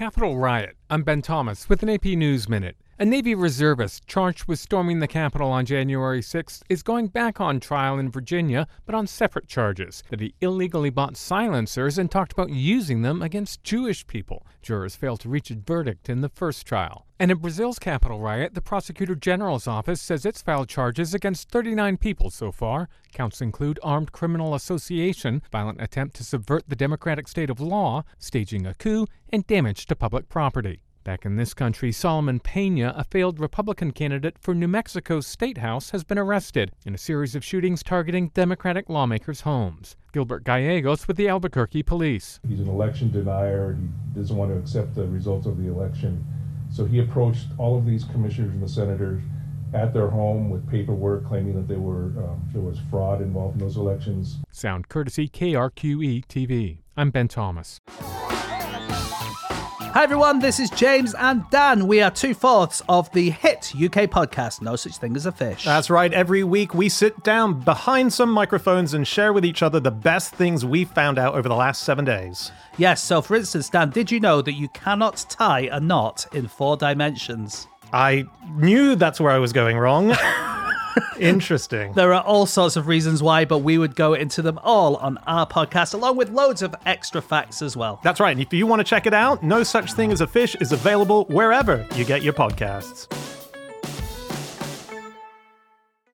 Capitol riot. I'm Ben Thomas with an AP News Minute. A Navy reservist charged with storming the Capitol on January 6th is going back on trial in Virginia, but on separate charges that he illegally bought silencers and talked about using them against Jewish people. Jurors failed to reach a verdict in the first trial. And in Brazil's Capitol riot, the Prosecutor General's office says it's filed charges against 39 people so far. Counts include armed criminal association, violent attempt to subvert the democratic state of law, staging a coup, and damage to public property. Back in this country, Solomon Pena, a failed Republican candidate for New Mexico's State House, has been arrested in a series of shootings targeting Democratic lawmakers' homes. Gilbert Gallegos with the Albuquerque Police. He's an election denier. He doesn't want to accept the results of the election. So he approached all of these commissioners and the senators at their home with paperwork claiming that there was fraud involved in those elections. Sound courtesy KRQE-TV. I'm Ben Thomas. Hi everyone, this is James and Dan. We are 2/4 of the hit UK podcast, No Such Thing as a Fish. That's right. Every week we sit down behind some microphones and share with each other the best things we found out over the last 7 days. Yes, so for instance, Dan, did you know that you cannot tie a knot in 4 dimensions? I knew that's where I was going wrong. Interesting. There are all sorts of reasons why, but we would go into them all on our podcast, along with loads of extra facts as well. That's right. And if you want to check it out, No Such Thing as a Fish is available wherever you get your podcasts.